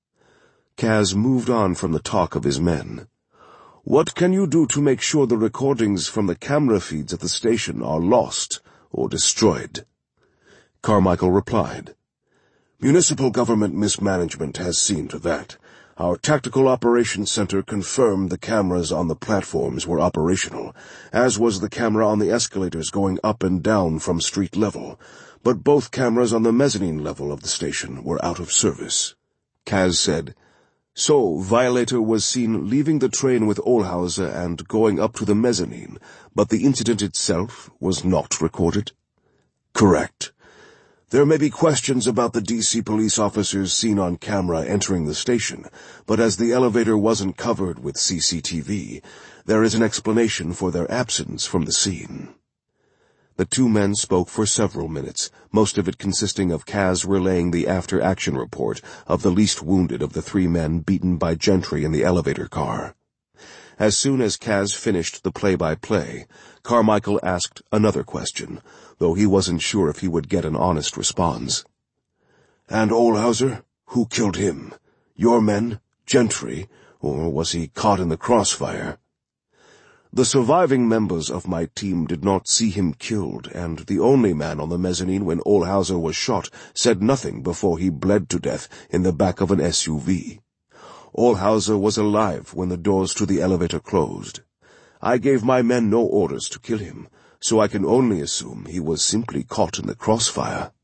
Kaz moved on from the talk of his men.
"What can you do to make sure the recordings from the camera feeds at the station are lost or destroyed?"
Carmichael replied.
"Municipal government mismanagement has seen to that. Our Tactical Operations Center confirmed the cameras on the platforms were operational, as was the camera on the escalators going up and down from street level, but both cameras on the mezzanine level of the station were out of service."
Kaz said,
"So, Violator was seen leaving the train with Olhauser and going up to the mezzanine, but the incident itself was not recorded?"
"Correct.
There may be questions about the DC police officers seen on camera entering the station, but as the elevator wasn't covered with CCTV, there is an explanation for their absence from the scene."
The 2 men spoke for several minutes, most of it consisting of Kaz relaying the after-action report of the least wounded of the 3 men beaten by Gentry in the elevator car. As soon as Kaz finished the play-by-play, Carmichael asked another question, though he wasn't sure if he would get an honest response.
"And Olhauser? Who killed him? Your men? Gentry? Or was he caught in the crossfire?"
"The surviving members of my team did not see him killed, and the only man on the mezzanine when Olhauser was shot said nothing before he bled to death in the back of an SUV. Olhauser was alive when the doors to the elevator closed. I gave my men no orders to kill him, so I can only assume he was simply caught in the crossfire."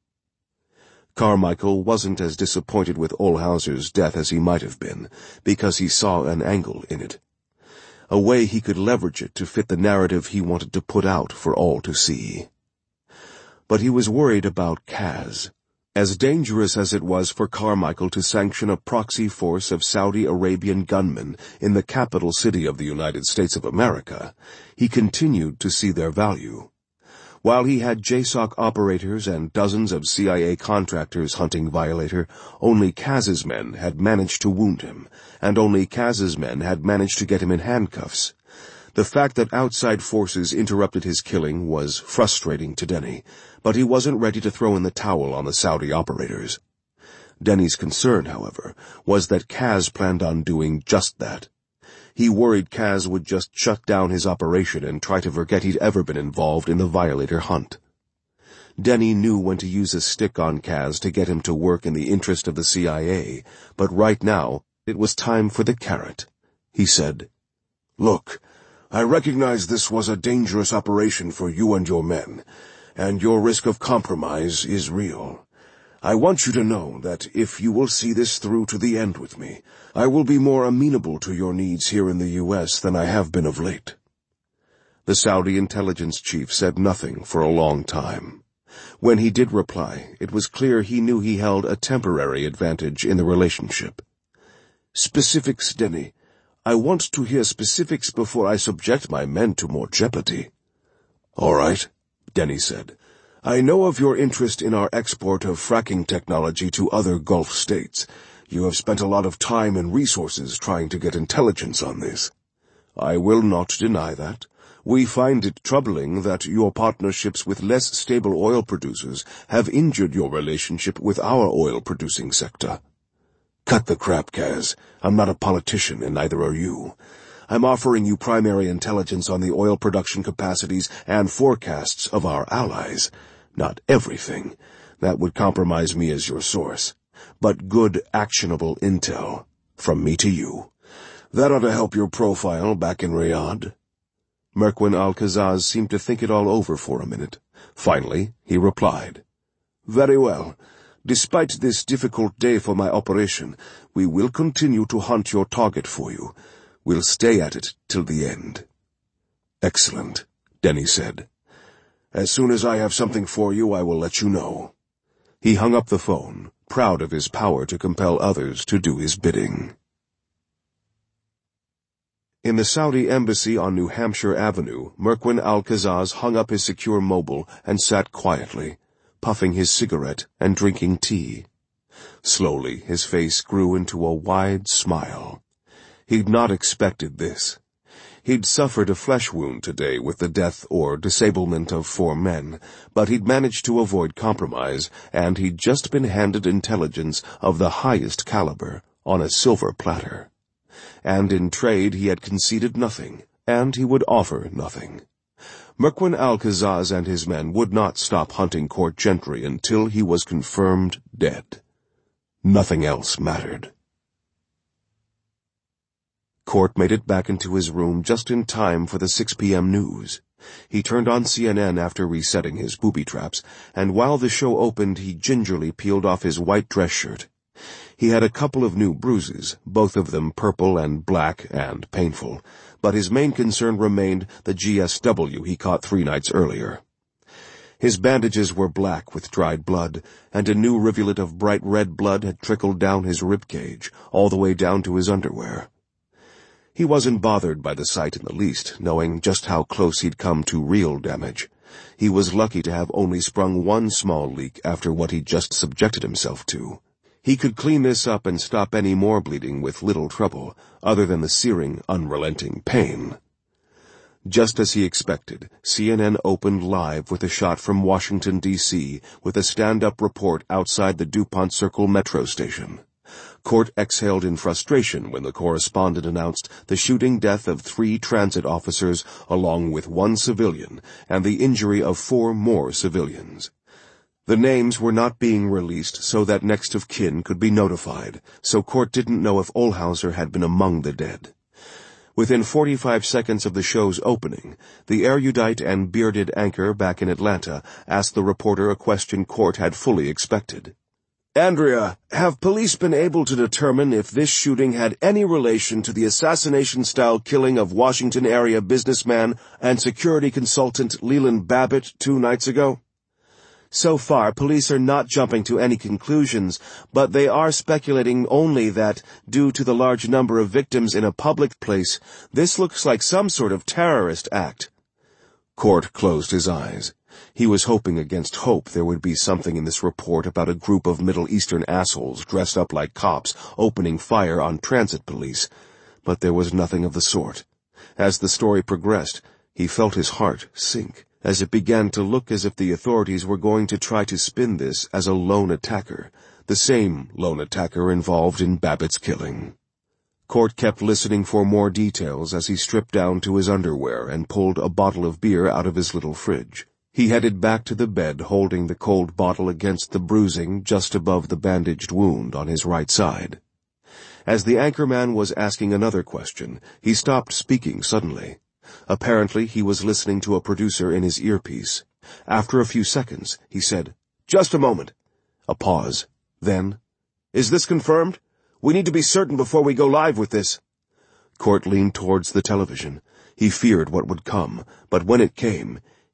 Carmichael wasn't as disappointed with Olhauser's death as he might have been, because he saw an angle in it. A way he could leverage it to fit the narrative he wanted to put out for all to see. But he was worried about Kaz. As dangerous as it was for Carmichael to sanction a proxy force of Saudi Arabian gunmen in the capital city of the United States of America, he continued to see their value. While he had JSOC operators and dozens of CIA contractors hunting Violator, only Kaz's men had managed to wound him, and only Kaz's men had managed to get him in handcuffs. The fact that outside forces interrupted his killing was frustrating to Denny, but he wasn't ready to throw in the towel on the Saudi operators. Denny's concern, however, was that Kaz planned on doing just that. He worried Kaz would just shut down his operation and try to forget he'd ever been involved in the Violator hunt. Denny knew when to use a stick on Kaz to get him to work in the interest of the CIA, but right now it was time for the carrot. He said,
"Look, I recognize this was a dangerous operation for you and your men, and your risk of compromise is real. I want you to know that if you will see this through to the end with me, I will be more amenable to your needs here in the U.S. than I have been of late."
The Saudi intelligence chief said nothing for a long time. When he did reply, it was clear he knew he held a temporary advantage in the relationship.
"Specifics, Denny. I want to hear specifics before I subject my men to more jeopardy."
"All right," Denny said.
"I know of your interest in our export of fracking technology to other Gulf states. You have spent a lot of time and resources trying to get intelligence on this. I will not deny that. We find it troubling that your partnerships with less stable oil producers have injured your relationship with our oil-producing sector."
"Cut the crap, Kaz. I'm not a politician, and neither are you.
I'm offering you primary intelligence on the oil production capacities and forecasts of our allies. Not everything. That would compromise me as your source. But good, actionable intel. From me to you. That ought to help your profile back in Riyadh."
Merquin Al-Kazaz seemed to think it all over for a minute. Finally, he replied,
"Very well. Despite this difficult day for my operation, we will continue to hunt your target for you. We'll stay at it till the end."
"Excellent," Denny said.
"As soon as I have something for you, I will let you know."
He hung up the phone, proud of his power to compel others to do his bidding. In the Saudi embassy on New Hampshire Avenue, Merquin Al-Kazaz hung up his secure mobile and sat quietly, puffing his cigarette and drinking tea. Slowly, his face grew into a wide smile. He'd not expected this. He'd suffered a flesh wound today with the death or disablement of 4 men, but he'd managed to avoid compromise, and he'd just been handed intelligence of the highest caliber on a silver platter. And in trade he had conceded nothing, and he would offer nothing. Merquin Al-Kazaz and his men would not stop hunting court gentry until he was confirmed dead. Nothing else mattered. Court made it back into his room just in time for the 6 p.m. news. He turned on CNN after resetting his booby traps, and while the show opened he gingerly peeled off his white dress shirt. He had a couple of new bruises, both of them purple and black and painful, but his main concern remained the GSW he caught 3 nights earlier. His bandages were black with dried blood, and a new rivulet of bright red blood had trickled down his ribcage, all the way down to his underwear. He wasn't bothered by the sight in the least, knowing just how close he'd come to real damage. He was lucky to have only sprung one small leak after what he'd just subjected himself to. He could clean this up and stop any more bleeding with little trouble, other than the searing, unrelenting pain. Just as he expected, CNN opened live with a shot from Washington, D.C., with a stand-up report outside the DuPont Circle metro station. Court exhaled in frustration when the correspondent announced the shooting death of 3 transit officers along with 1 civilian and the injury of 4 more civilians. The names were not being released so that next of kin could be notified, so Court didn't know if Olhauser had been among the dead. Within 45 seconds of the show's opening, the erudite and bearded anchor back in Atlanta asked the reporter a question Court had fully expected.
"Andrea, have police been able to determine if this shooting had any relation to the assassination-style killing of Washington-area businessman and security consultant Leland Babbitt 2 nights ago?"
So far, police are not jumping to any conclusions, but they are speculating only that, due to the large number of victims in a public place, this looks like some sort of terrorist act.
Court closed his eyes. He was hoping against hope there would be something in this report about a group of Middle Eastern assholes dressed up like cops opening fire on transit police, but there was nothing of the sort. As the story progressed, he felt his heart sink, as it began to look as if the authorities were going to try to spin this as a lone attacker, the same lone attacker involved in Babbitt's killing. Court kept listening for more details as he stripped down to his underwear and pulled a bottle of beer out of his little fridge. He headed back to the bed, holding the cold bottle against the bruising just above the bandaged wound on his right side. As the anchorman was asking another question, he stopped speaking suddenly. Apparently, he was listening to a producer in his earpiece. After a few seconds, he said, "Just a moment." A pause. Then, "Is this confirmed? We need to be certain before we go live with this." Court leaned towards the television. He feared what would come, but when it came,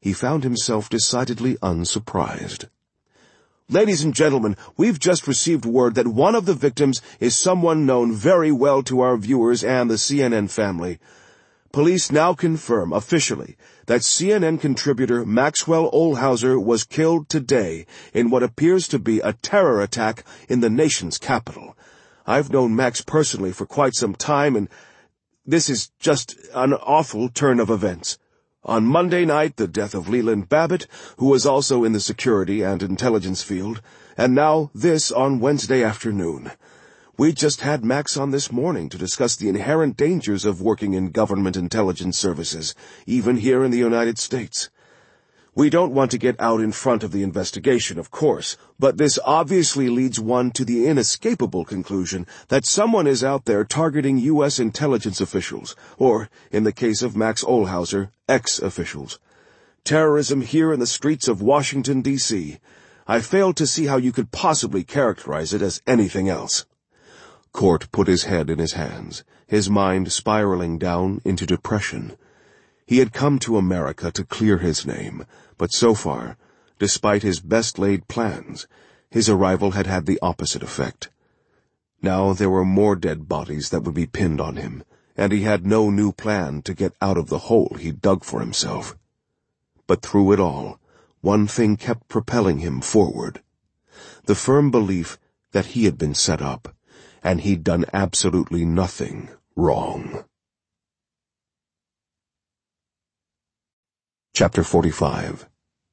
he found himself decidedly unsurprised.
Ladies and gentlemen, we've just received word that one of the victims is someone known very well to our viewers and the CNN family. Police now confirm officially that CNN contributor Maxwell Olhauser was killed today in what appears to be a terror attack in the nation's capital. I've known Max personally for quite some time, and this is just an awful turn of events. On Monday night, the death of Leland Babbitt, who was also in the security and intelligence field, and now this on Wednesday afternoon. We just had Max on this morning to discuss the inherent dangers of working in government intelligence services, even here in the United States. We don't want to get out in front of the investigation, of course, but this obviously leads one to the inescapable conclusion that someone is out there targeting U.S. intelligence officials, or, in the case of Max Olhauser, ex-officials. Terrorism here in the streets of Washington, D.C. I fail to see how you could possibly characterize it as anything else.
Cort put his head in his hands, his mind spiraling down into depression. He had come to America to clear his name, but so far, despite his best-laid plans, his arrival had had the opposite effect. Now there were more dead bodies that would be pinned on him, and he had no new plan to get out of the hole he dug for himself. But through it all, one thing kept propelling him forward. The firm belief that he had been set up, and he'd done absolutely nothing wrong. Chapter 45.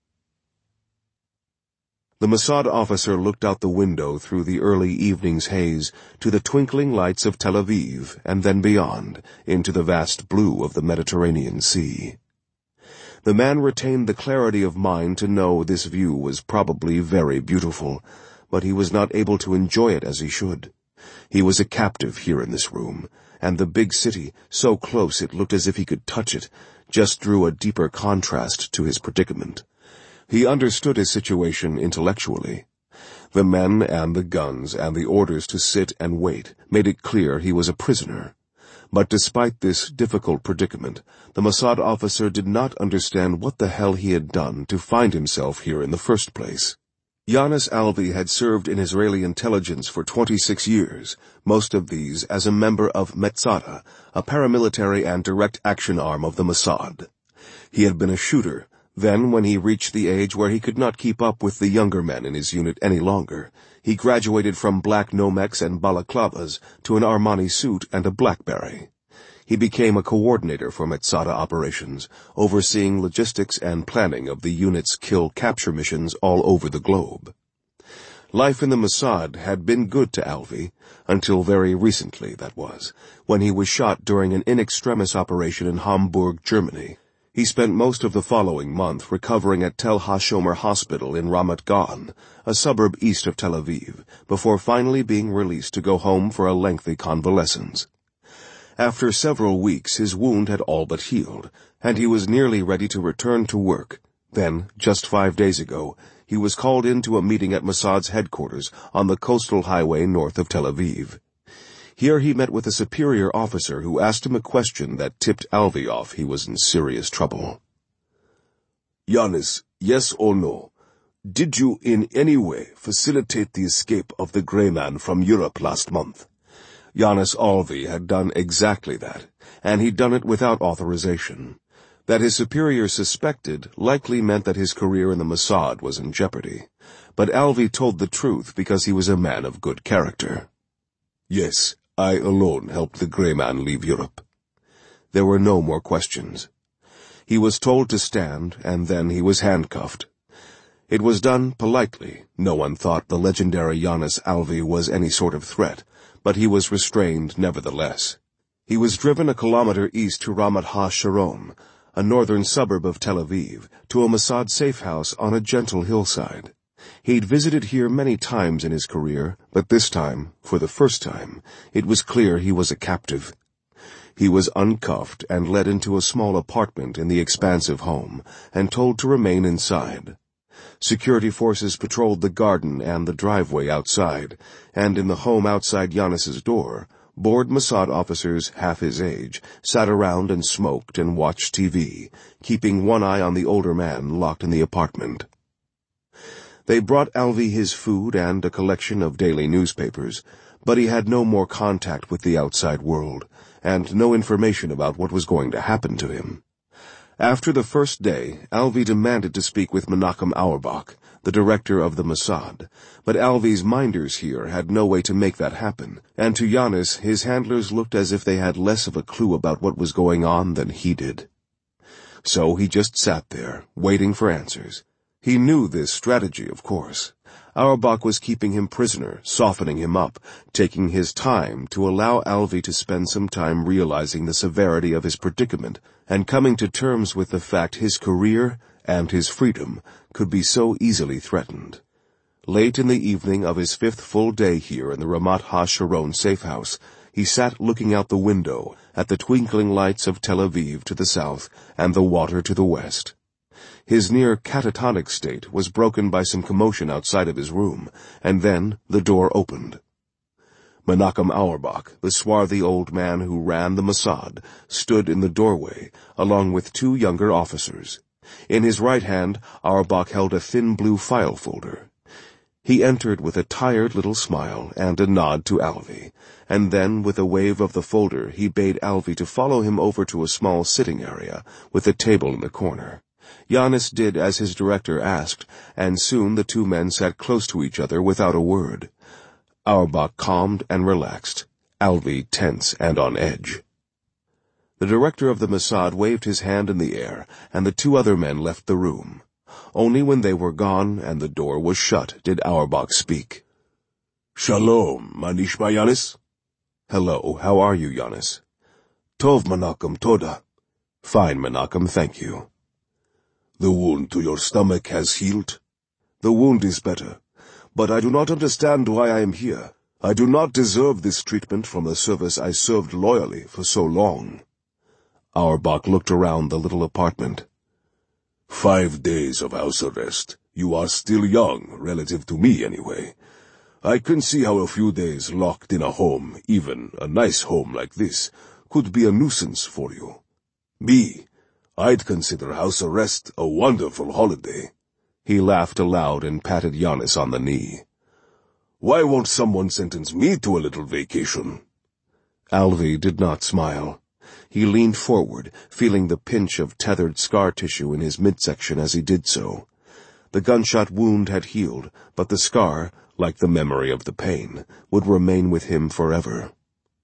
The Mossad officer looked out the window through the early evening's haze to the twinkling lights of Tel Aviv, and then beyond, into the vast blue of the Mediterranean Sea. The man retained the clarity of mind to know this view was probably very beautiful, but he was not able to enjoy it as he should. He was a captive here in this room, and the big city, so close it looked as if he could touch it, just drew a deeper contrast to his predicament. He understood his situation intellectually. The men and the guns and the orders to sit and wait made it clear he was a prisoner. But despite this difficult predicament, the Mossad officer did not understand what the hell he had done to find himself here in the first place. Yonis Alvi had served in Israeli intelligence for 26 years, most of these as a member of Metzada, a paramilitary and direct action arm of the Mossad. He had been a shooter. Then, when he reached the age where he could not keep up with the younger men in his unit any longer, he graduated from black Nomex and balaclavas to an Armani suit and a BlackBerry. He became a coordinator for Metzada operations, overseeing logistics and planning of the unit's kill-capture missions all over the globe. Life in the Mossad had been good to Alvi, until very recently, that was, when he was shot during an in extremis operation in Hamburg, Germany. He spent most of the following month recovering at Tel HaShomer Hospital in Ramat Gan, a suburb east of Tel Aviv, before finally being released to go home for a lengthy convalescence. After several weeks, his wound had all but healed, and he was nearly ready to return to work. Then, just 5 days ago, he was called into a meeting at Mossad's headquarters on the coastal highway north of Tel Aviv. Here he met with a superior officer who asked him a question that tipped Alvi off he was in serious trouble.
Yonis, yes or no? Did you in any way facilitate the escape of the Grey Man from Europe last month?
Yonis Alvi had done exactly that, and he'd done it without authorization. That his superior suspected likely meant that his career in the Mossad was in jeopardy. But Alvi told the truth because he was a man of good character.
Yes, I alone helped the Grey Man leave Europe.
There were no more questions. He was told to stand, and then he was handcuffed. It was done politely. No one thought the legendary Yonis Alvi was any sort of threat, but he was restrained nevertheless. He was driven a kilometer east to Ramat HaSharon, a northern suburb of Tel Aviv, to a Mossad safe house on a gentle hillside. He'd visited here many times in his career, but this time, for the first time, it was clear he was a captive. He was uncuffed and led into a small apartment in the expansive home, and told to remain inside. Security forces patrolled the garden and the driveway outside, and in the home outside Yonis's door, Bored Mossad officers half his age sat around and smoked and watched TV, keeping one eye on the older man locked in the apartment. They brought Alvey his food and a collection of daily newspapers, but he had no more contact with the outside world, and no information about what was going to happen to him. After the first day, Alvey demanded to speak with Menachem Auerbach, the director of the Mossad, but Alvey's minders here had no way to make that happen, and to Giannis his handlers looked as if they had less of a clue about what was going on than he did. So he just sat there, waiting for answers. He knew this strategy, of course. Auerbach was keeping him prisoner, softening him up, taking his time to allow Alvey to spend some time realizing the severity of his predicament and coming to terms with the fact his career and his freedom could be so easily threatened. Late in the evening of his 5th full day here in the Ramat HaSharon safe house, he sat looking out the window at the twinkling lights of Tel Aviv to the south and the water to the west. His near catatonic state was broken by some commotion outside of his room, and then the door opened. Menachem Auerbach, the swarthy old man who ran the Mossad, stood in the doorway, along with 2 younger officers. In his right hand, Auerbach held a thin blue file folder. He entered with a tired little smile and a nod to Alvey, and then with a wave of the folder he bade Alvey to follow him over to a small sitting area with a table in the corner. Giannis did as his director asked, and soon the 2 men sat close to each other without a word. Auerbach calmed and relaxed, Alvey tense and on edge. The director of the Mossad waved his hand in the air, and the 2 other men left the room. Only when they were gone and the door was shut did Auerbach speak.
Shalom, ma nishma Giannis?
Hello, how are you, Giannis?
Tov, Menachem, toda.
Fine, Menachem, thank you.
The wound to your stomach has healed?
The wound is better,
but I do not understand why I am here. I do not deserve this treatment from the service I served loyally for so long.
Auerbach looked around the little apartment.
5 days of house arrest. You are still young, relative to me anyway. I can see how a few days locked in a home, even a nice home like this, could be a nuisance for you. Me, I'd consider house arrest a wonderful holiday.
He laughed aloud and patted Giannis on the knee.
Why won't someone sentence me to a little vacation?
Alvey did not smile. He leaned forward, feeling the pinch of tethered scar tissue in his midsection as he did so. The gunshot wound had healed, but the scar, like the memory of the pain, would remain with him forever.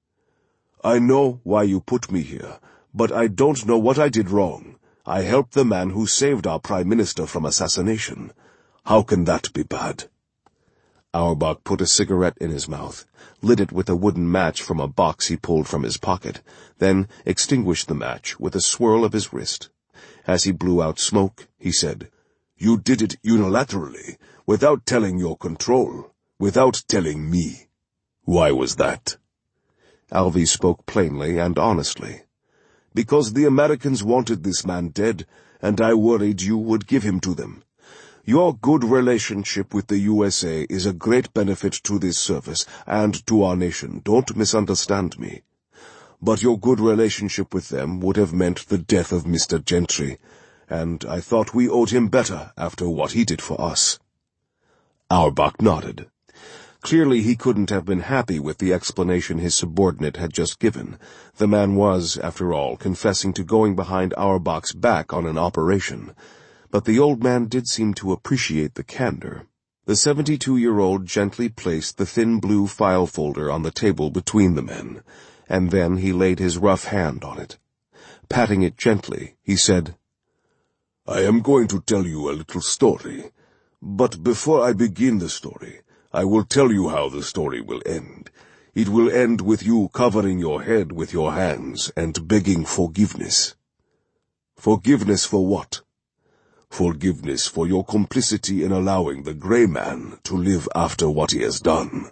I know why you put me here, but I don't know what I did wrong. I helped the man who saved our Prime Minister from assassination. How can that be bad?
Auerbach put a cigarette in his mouth, lit it with a wooden match from a box he pulled from his pocket, then extinguished the match with a swirl of his wrist. As he blew out smoke, he said,
You did it unilaterally, without telling your control, without telling me. Why was that?
Alvey spoke plainly and honestly.
Because the Americans wanted this man dead, and I worried you would give him to them. Your good relationship with the USA is a great benefit to this service and to our nation, don't misunderstand me. But your good relationship with them would have meant the death of Mr. Gentry, and I thought we owed him better after what he did for us.
Auerbach nodded. Clearly he couldn't have been happy with the explanation his subordinate had just given. The man was, after all, confessing to going behind Auerbach's back on an operation. But the old man did seem to appreciate the candor. The 72-year-old gently placed the thin blue file folder on the table between the men, and then he laid his rough hand on it. Patting it gently, he said,
I am going to tell you a little story, but before I begin the story, I will tell you how the story will end. It will end with you covering your head with your hands and begging forgiveness. Forgiveness for what? Forgiveness for your complicity in allowing the Grey Man to live after what he has done.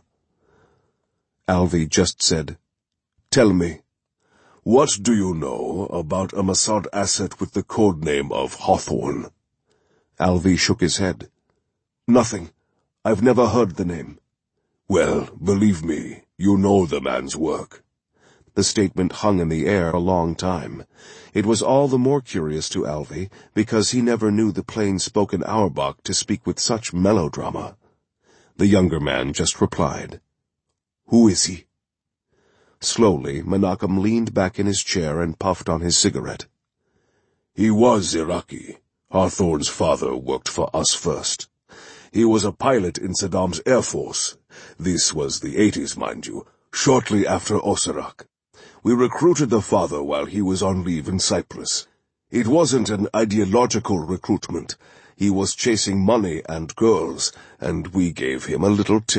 Alvey just said,
Tell me, what do you know about a Mossad asset with the code name of Hawthorne?
Alvey shook his head.
Nothing. I've never heard the name. Well, believe me, you know the man's work.
The statement hung in the air a long time. It was all the more curious to Alvy because he never knew the plain-spoken Auerbach to speak with such melodrama. The younger man just replied, "Who is he?" Slowly, Menachem leaned back in his chair and puffed on his cigarette.
"He was Iraqi. Hawthorne's father worked for us first. He was a pilot in Saddam's Air Force. This was the 80s, mind you, shortly after Osirak. We recruited the father while he was on leave in Cyprus. It wasn't an ideological recruitment. He was chasing money and girls, and we gave him a little tip.